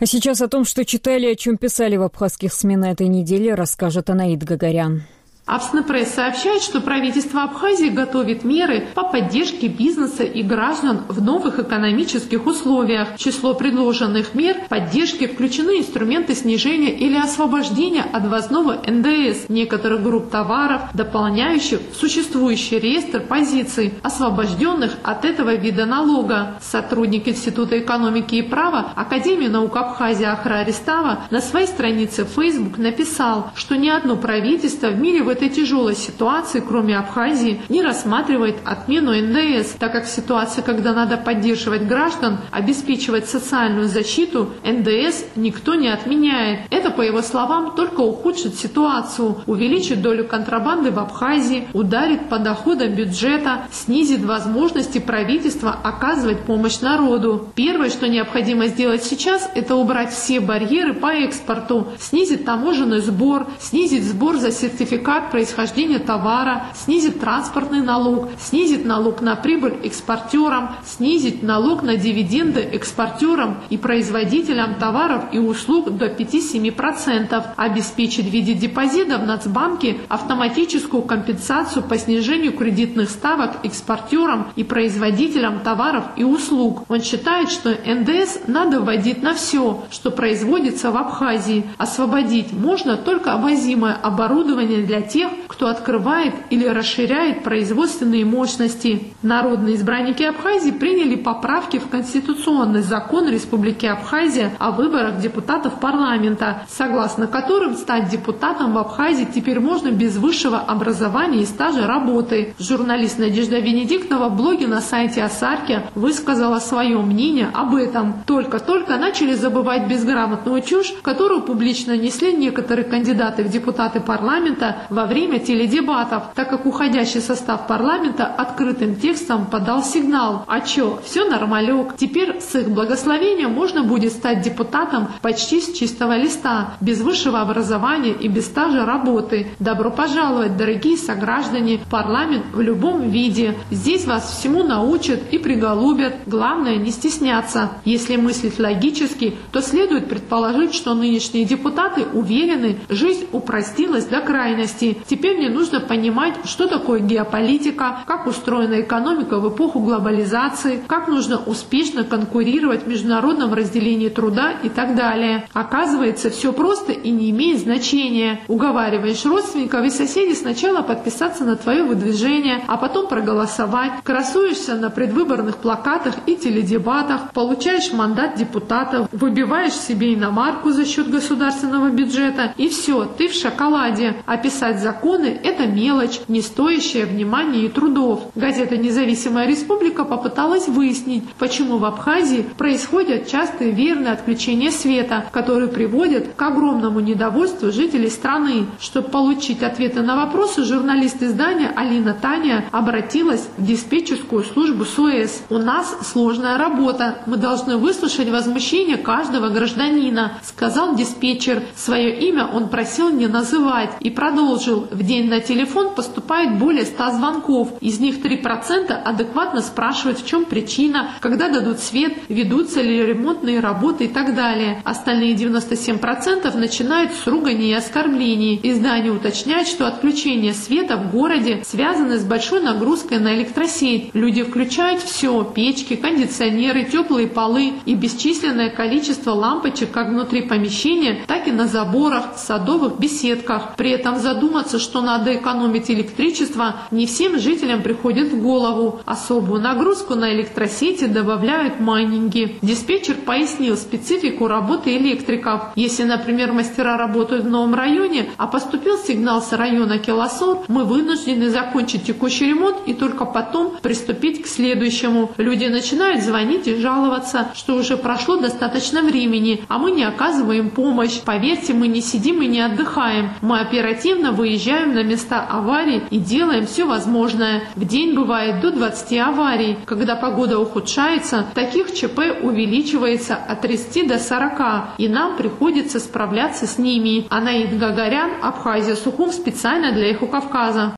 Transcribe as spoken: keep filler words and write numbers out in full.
А сейчас о том, что читали, о чем писали в абхазских СМИ на этой неделе, расскажет Анаид Гагарян. Авснепресс сообщает, что правительство Абхазии готовит меры по поддержке бизнеса и граждан в новых экономических условиях. В число предложенных мер поддержки включены инструменты снижения или освобождения от ввозного эн дэ эс некоторых групп товаров, дополняющих существующий реестр позиций, освобожденных от этого вида налога. Сотрудник Института экономики и права Академии наук Абхазии Ахра Аристава на своей странице в Facebook написал, что ни одно правительство в мире в В этой тяжелой ситуации, кроме Абхазии, не рассматривает отмену эн дэ эс, так как в ситуации, когда надо поддерживать граждан, обеспечивать социальную защиту, эн дэ эс никто не отменяет. Это, по его словам, только ухудшит ситуацию, увеличит долю контрабанды в Абхазии, ударит по доходам бюджета, снизит возможности правительства оказывать помощь народу. Первое, что необходимо сделать сейчас, это убрать все барьеры по экспорту, снизить таможенный сбор, снизить сбор за сертификат происхождения товара, снизит транспортный налог, снизит налог на прибыль экспортерам, снизит налог на дивиденды экспортерам и производителям товаров и услуг до пяти-семи процентов, обеспечит в виде депозита в Нацбанке автоматическую компенсацию по снижению кредитных ставок экспортерам и производителям товаров и услуг. Он считает, что эн дэ эс надо вводить на все, что производится в Абхазии. Освободить можно только ввозимое оборудование для тех, кто открывает или расширяет производственные мощности. Народные избранники Абхазии приняли поправки в Конституционный закон Республики Абхазия о выборах депутатов парламента, согласно которым стать депутатом в Абхазии теперь можно без высшего образования и стажа работы. Журналист Надежда Венедиктова в блоге на сайте Асарки высказала свое мнение об этом. Только-только начали забывать безграмотную чушь, которую публично несли некоторые кандидаты в депутаты парламента во время теледебатов, так как уходящий состав парламента открытым текстом подал сигнал: а чё, все нормалек. Теперь с их благословением можно будет стать депутатом почти с чистого листа, без высшего образования и без стажа работы. Добро пожаловать, дорогие сограждане, в парламент в любом виде. Здесь вас всему научат и приголубят. Главное не стесняться. Если мыслить логически, то следует предположить, что нынешние депутаты уверены, жизнь упростилась до крайности. Теперь мне нужно понимать, что такое геополитика, как устроена экономика в эпоху глобализации, как нужно успешно конкурировать в международном разделении труда и так далее. Оказывается, все просто и не имеет значения. Уговариваешь родственников и соседей сначала подписаться на твое выдвижение, а потом проголосовать. Красуешься на предвыборных плакатах и теледебатах, получаешь мандат депутатов, выбиваешь себе иномарку за счет государственного бюджета, и все, ты в шоколаде. А писать законы – это мелочь, не стоящая внимания и трудов. Газета «Независимая республика» попыталась выяснить, почему в Абхазии происходят частые верные отключения света, которые приводят к огромному недовольству жителей страны. Чтобы получить ответы на вопросы, журналист издания Алина Таня обратилась в диспетчерскую службу СОЭС. «У нас сложная работа. Мы должны выслушать возмущение каждого гражданина», — сказал диспетчер. Свое имя он просил не называть и продолжил: в день на телефон поступает более ста звонков. Из них три процента адекватно спрашивают, в чем причина, когда дадут свет, ведутся ли ремонтные работы и так далее. Остальные девяносто семь процентов начинают с ругани и оскорблений. Издание уточняет, что отключение света в городе связано с большой нагрузкой на электросеть. Люди включают все: печки, кондиционеры, теплые полы и бесчисленное количество лампочек как внутри помещения, так и на заборах, садовых беседках. При этом задуматься, что надо экономить электричество, не всем жителям приходит в голову. Особую нагрузку на электросети добавляют майнинги. Диспетчер пояснил специфику работы электриков. Если, например, мастера работают в новом районе, а поступил сигнал с района Келосор, мы вынуждены закончить текущий ремонт и только потом приступить к следующему. Люди начинают звонить и жаловаться, что уже прошло достаточно времени, а мы не оказываем помощь. Поверьте, мы не сидим и не отдыхаем. Мы оперативно выезжаем на места аварий и делаем все возможное. В день бывает до двадцати аварий. Когда погода ухудшается, таких ЧП увеличивается от тридцати до сорока, и нам приходится справляться с ними. Анаид Гагарян, Абхазия, Сухум, специально для Эхо Кавказа.